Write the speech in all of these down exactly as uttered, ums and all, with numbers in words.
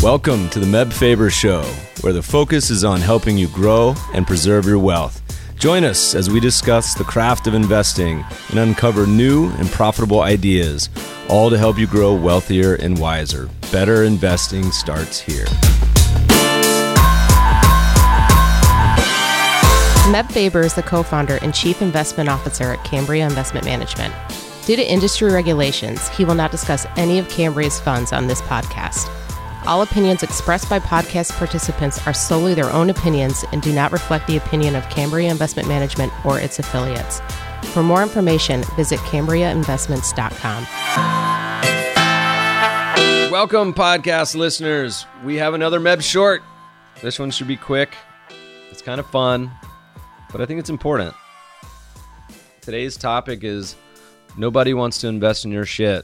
Welcome to the Meb Faber Show, where the focus is on helping you grow and preserve your wealth. Join us as we discuss the craft of investing and uncover new and profitable ideas, all to help you grow wealthier and wiser. Better investing starts here. Meb Faber is the co-founder and chief investment officer at Cambria Investment Management. Due to industry regulations, he will not discuss any of Cambria's funds on this podcast. All opinions expressed by podcast participants are solely their own opinions and do not reflect the opinion of Cambria Investment Management or its affiliates. For more information, visit cambria investments dot com. Welcome, podcast listeners. We have another Meb Short. This one should be quick. It's kind of fun, but I think it's important. Today's topic is nobody wants to invest in your shit.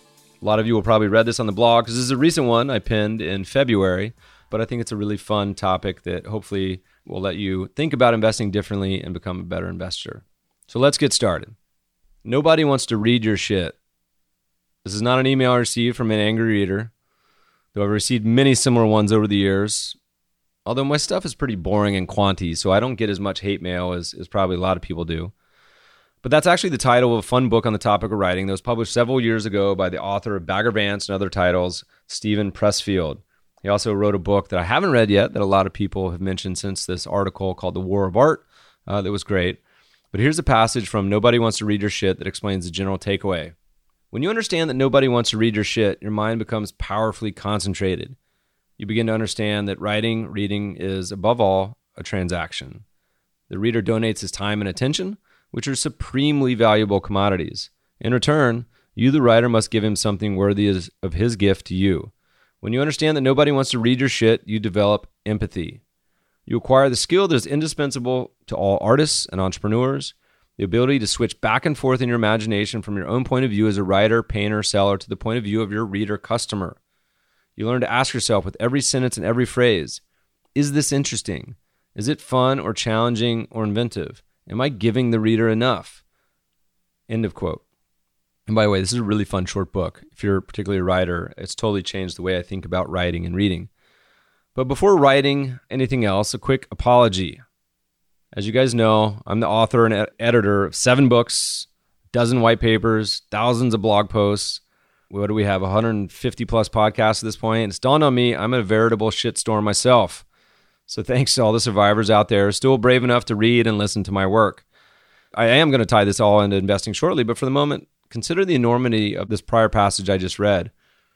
A lot of you will probably read this on the blog because this is a recent one I pinned in February, but I think it's a really fun topic that hopefully will let you think about investing differently and become a better investor. So let's get started. Nobody wants to read your shit. This is not an email I received from an angry reader, though I've received many similar ones over the years. Although my stuff is pretty boring and quantity, so I don't get as much hate mail as, as probably a lot of people do. But that's actually the title of a fun book on the topic of writing that was published several years ago by the author of Bagger Vance and other titles, Steven Pressfield. He also wrote a book that I haven't read yet that a lot of people have mentioned since this article called The War of Art. Uh, that was great. But here's a passage from Nobody Wants to Read Your Shit that explains the general takeaway. When you understand that nobody wants to read your shit, your mind becomes powerfully concentrated. You begin to understand that writing, reading is, above all, a transaction. The reader donates his time and attention, which are supremely valuable commodities. In return, you, the writer, must give him something worthy of his gift to you. When you understand that nobody wants to read your shit, you develop empathy. You acquire the skill that is indispensable to all artists and entrepreneurs, the ability to switch back and forth in your imagination from your own point of view as a writer, painter, seller to the point of view of your reader customer. You learn to ask yourself with every sentence and every phrase, is this interesting? Is it fun or challenging or inventive? Am I giving the reader enough? End of quote. And by the way, this is a really fun short book. If you're particularly a writer, it's totally changed the way I think about writing and reading. But before writing anything else, a quick apology. As you guys know, I'm the author and ed- editor of seven books, a dozen white papers, thousands of blog posts. What do we have, one hundred fifty plus podcasts at this point? It's dawned on me I'm a veritable shitstorm myself. So thanks to all the survivors out there still brave enough to read and listen to my work. I am going to tie this all into investing shortly, but for the moment, consider the enormity of this prior passage I just read.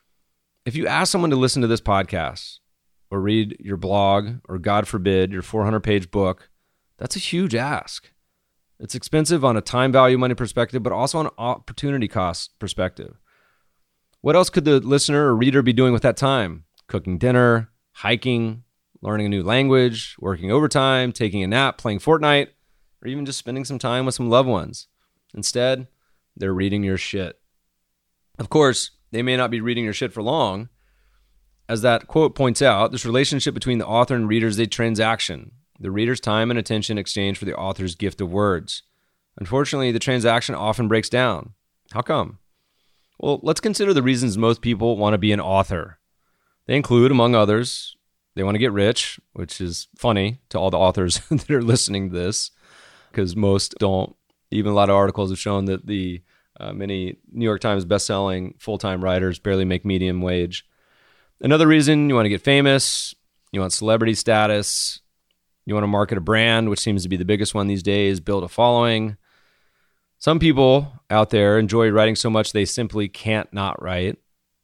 If you ask someone to listen to this podcast or read your blog or, God forbid, your four hundred page book, that's a huge ask. It's expensive on a time value money perspective, but also on an opportunity cost perspective. What else could the listener or reader be doing with that time? Cooking dinner, hiking, learning a new language, working overtime, taking a nap, playing Fortnite, or even just spending some time with some loved ones. Instead, they're reading your shit. Of course, they may not be reading your shit for long. As that quote points out, this relationship between the author and reader is a transaction. The reader's time and attention exchange for the author's gift of words. Unfortunately, the transaction often breaks down. How come? Well, let's consider the reasons most people want to be an author. They include, among others, they want to get rich, which is funny to all the authors that are listening to this, because most don't. Even a lot of articles have shown that the uh, many New York Times best-selling full-time writers barely make medium wage. Another reason, you want to get famous, you want celebrity status, you want to market a brand, which seems to be the biggest one these days, build a following. Some people out there enjoy writing so much they simply can't not write.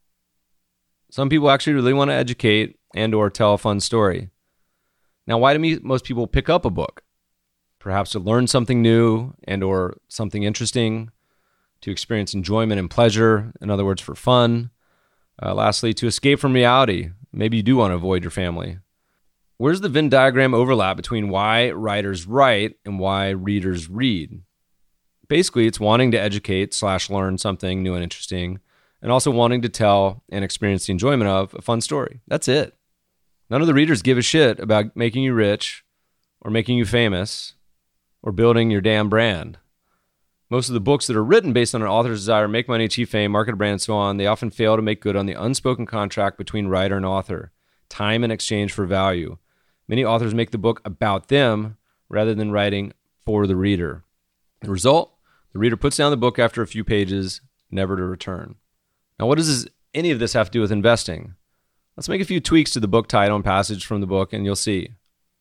Some people actually really want to educate and or tell a fun story. Now, why do most people pick up a book? Perhaps to learn something new and or something interesting, to experience enjoyment and pleasure, in other words, for fun. Uh, lastly, to escape from reality. Maybe you do want to avoid your family. Where's the Venn diagram overlap between why writers write and why readers read? Basically, it's wanting to educate slash learn something new and interesting, and also wanting to tell and experience the enjoyment of a fun story. That's it. None of the readers give a shit about making you rich or making you famous or building your damn brand. Most of the books that are written based on an author's desire to make money, achieve fame, market a brand, and so on, they often fail to make good on the unspoken contract between writer and author. time in exchange for value. Many authors make the book about them rather than writing for the reader. The result, the reader puts down the book after a few pages, never to return. Now, what does this, any of this have to do with investing? Let's make a few tweaks to the book title and passage from the book, and you'll see.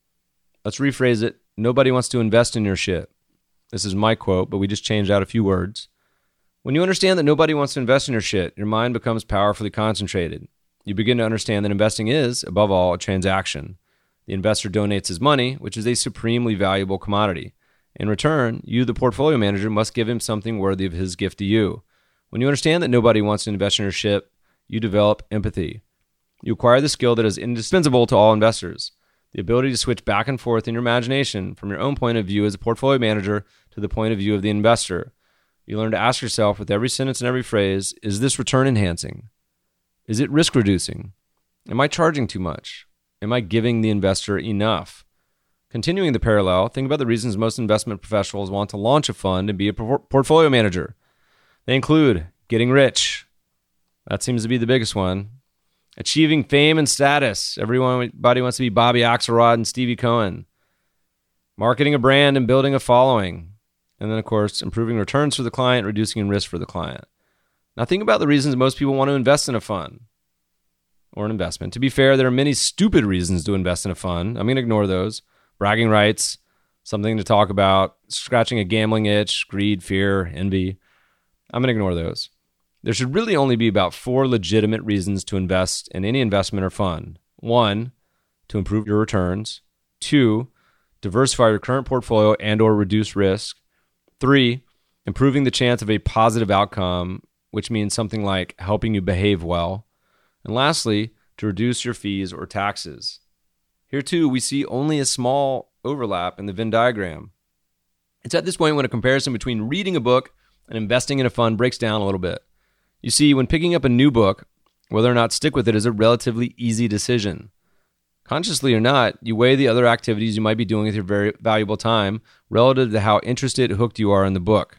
Let's rephrase it. Nobody wants to invest in your shit. This is my quote, but we just changed out a few words. When you understand that nobody wants to invest in your shit, your mind becomes powerfully concentrated. You begin to understand that investing is, above all, a transaction. The investor donates his money, which is a supremely valuable commodity. In return, you, the portfolio manager, must give him something worthy of his gift to you. When you understand that nobody wants to invest in your shit, you develop empathy. You acquire the skill that is indispensable to all investors, the ability to switch back and forth in your imagination from your own point of view as a portfolio manager to the point of view of the investor. You learn to ask yourself with every sentence and every phrase, is this return enhancing? Is it risk reducing? Am I charging too much? Am I giving the investor enough? Continuing the parallel, think about the reasons most investment professionals want to launch a fund and be a por- portfolio manager. They include getting rich. That seems to be the biggest one. Achieving fame and status. Everybody wants to be Bobby Axelrod and Stevie Cohen. Marketing a brand and building a following. And then, of course, improving returns for the client, reducing risk for the client. Now, think about the reasons most people want to invest in a fund or an investment. To be fair, there are many stupid reasons to invest in a fund. I'm going to ignore those. Bragging rights, something to talk about, scratching a gambling itch, greed, fear, envy. I'm going to ignore those. There should really only be about four legitimate reasons to invest in any investment or fund. One, to improve your returns. Two, diversify your current portfolio and or reduce risk. Three, improving the chance of a positive outcome, which means something like helping you behave well. And lastly, to reduce your fees or taxes. Here too, we see only a small overlap in the Venn diagram. It's at this point when a comparison between reading a book and investing in a fund breaks down a little bit. You see, when picking up a new book, whether or not to stick with it is a relatively easy decision. Consciously or not, you weigh the other activities you might be doing with your very valuable time relative to how interested, hooked you are in the book.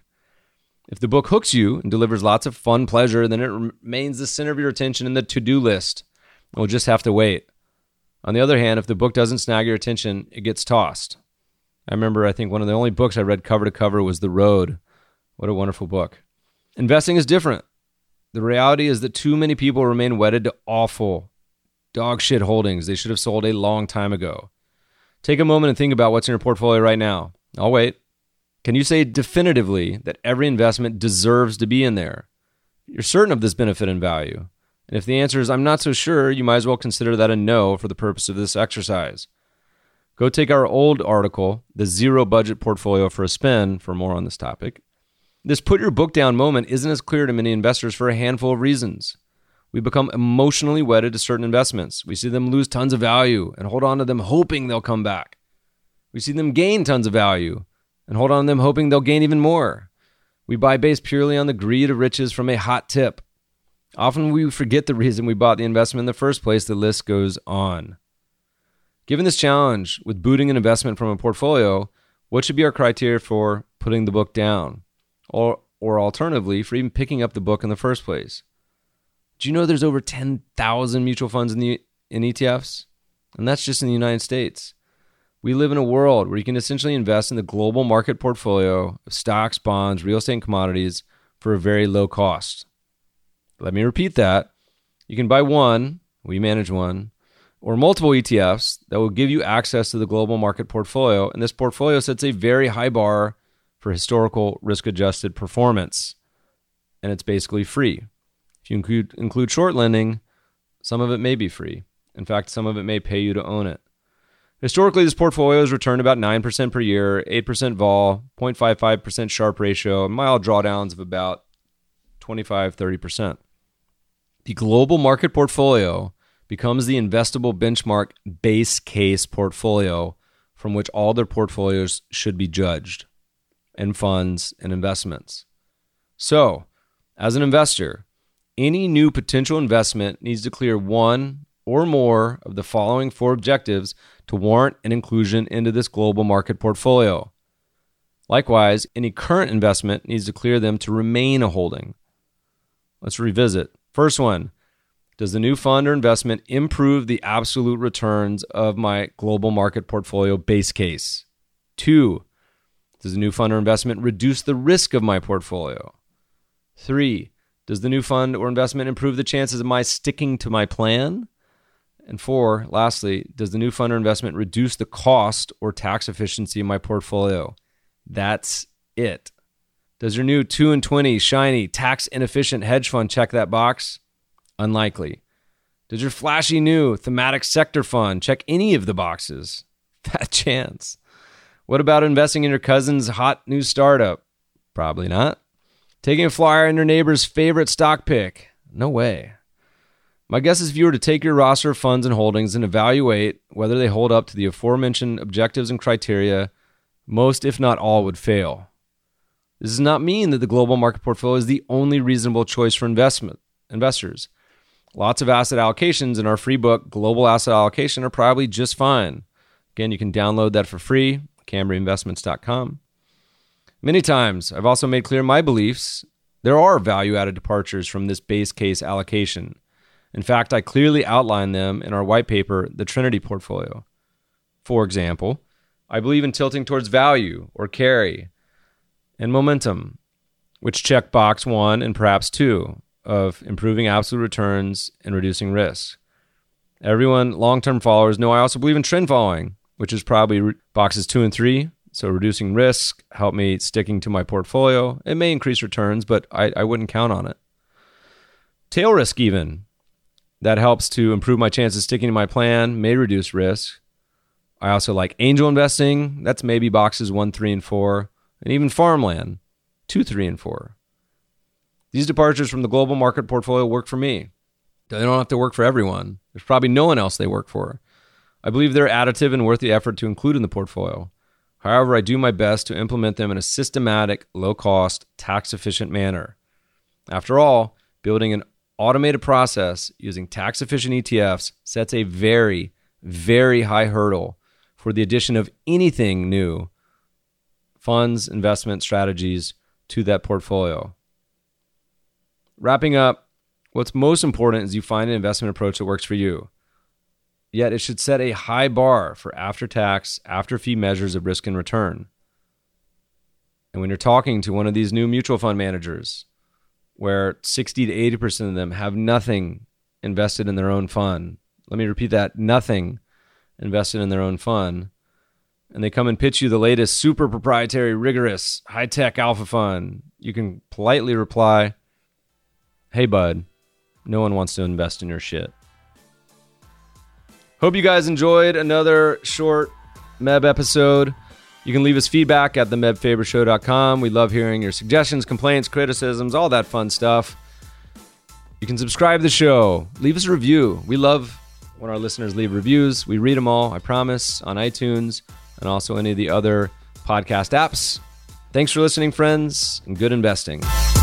If the book hooks you and delivers lots of fun pleasure, then it remains the center of your attention in the to-do list. We'll just have to wait. On the other hand, if the book doesn't snag your attention, it gets tossed. I remember, I think one of the only books I read cover to cover was The Road. What a wonderful book. Investing is different. The reality is that too many people remain wedded to awful, dog shit holdings they should have sold a long time ago. Take a moment and think about what's in your portfolio right now. I'll wait. Can you say definitively that every investment deserves to be in there? You're certain of this benefit and value. And if the answer is I'm not so sure, you might as well consider that a no for the purpose of this exercise. Go take our old article, The Zero Budget Portfolio for a Spin, for more on this topic. This put your book down moment isn't as clear to many investors for a handful of reasons. We become emotionally wedded to certain investments. We see them lose tons of value and hold on to them hoping they'll come back. We see them gain tons of value and hold on to them hoping they'll gain even more. We buy based purely on the greed of riches from a hot tip. Often we forget the reason we bought the investment in the first place. The list goes on. Given this challenge with booting an investment from a portfolio, what should be our criteria for putting the book down? Or, or alternatively, for even picking up the book in the first place? Do you know there's over ten thousand mutual funds in the in E T Fs? And that's just in the United States. We live in a world where you can essentially invest in the global market portfolio of stocks, bonds, real estate, and commodities for a very low cost. Let me repeat that. You can buy one, we manage one, or multiple E T Fs that will give you access to the global market portfolio. And this portfolio sets a very high bar for historical risk-adjusted performance. And it's basically free. If you include, include short lending, some of it may be free. In fact, some of it may pay you to own it. Historically, this portfolio has returned about nine percent per year, eight percent vol, zero point five five percent Sharpe ratio, and mild drawdowns of about twenty-five to thirty percent. The global market portfolio becomes the investable benchmark base case portfolio from which all their portfolios should be judged, and funds and investments. So, as an investor, any new potential investment needs to clear one or more of the following four objectives to warrant an inclusion into this global market portfolio. Likewise, any current investment needs to clear them to remain a holding. Let's revisit. First one, does the new fund or investment improve the absolute returns of my global market portfolio base case? Two, does the new fund or investment reduce the risk of my portfolio? Three, does the new fund or investment improve the chances of my sticking to my plan? And four, lastly, does the new fund or investment reduce the cost or tax efficiency of my portfolio? That's it. Does your new two and twenty shiny tax inefficient hedge fund check that box? Unlikely. Does your flashy new thematic sector fund check any of the boxes? Fat chance. What about investing in your cousin's hot new startup? Probably not. Taking a flyer on your neighbor's favorite stock pick? No way. My guess is if you were to take your roster of funds and holdings and evaluate whether they hold up to the aforementioned objectives and criteria, most, if not all, would fail. This does not mean that the global market portfolio is the only reasonable choice for investment investors. Lots of asset allocations in our free book, Global Asset Allocation, are probably just fine. Again, you can download that for free, Cambria Investments dot com. Many times, I've also made clear my beliefs. There are value-added departures from this base case allocation. In fact, I clearly outline them in our white paper, The Trinity Portfolio. For example, I believe in tilting towards value or carry and momentum, which check box one and perhaps two of improving absolute returns and reducing risk. Everyone, long-term followers, know I also believe in trend following, which is probably re- boxes two and three. So reducing risk, help me sticking to my portfolio. It may increase returns, but I, I wouldn't count on it. Tail risk even. That helps to improve my chances sticking to my plan, may reduce risk. I also like angel investing. That's maybe boxes one, three, and four. And even farmland, two, three, and four. These departures from the global market portfolio work for me. They don't have to work for everyone. There's probably no one else they work for. I believe they're additive and worth the effort to include in the portfolio. However, I do my best to implement them in a systematic, low-cost, tax-efficient manner. After all, building an automated process using tax-efficient E T Fs sets a very, very high hurdle for the addition of anything new, funds, investment strategies, to that portfolio. Wrapping up, what's most important is you find an investment approach that works for you. Yet it should set a high bar for after-tax, after-fee measures of risk and return. And when you're talking to one of these new mutual fund managers, where sixty to eighty percent of them have nothing invested in their own fund, let me repeat that, nothing invested in their own fund, and they come and pitch you the latest super proprietary, rigorous, high-tech alpha fund, you can politely reply, hey bud, no one wants to invest in your shit. Hope you guys enjoyed another short Meb episode. You can leave us feedback at the meb faber show dot com. We love hearing your suggestions, complaints, criticisms, all that fun stuff. You can subscribe to the show. Leave us a review. We love when our listeners leave reviews. We read them all, I promise, on iTunes and also any of the other podcast apps. Thanks for listening, friends, and good investing.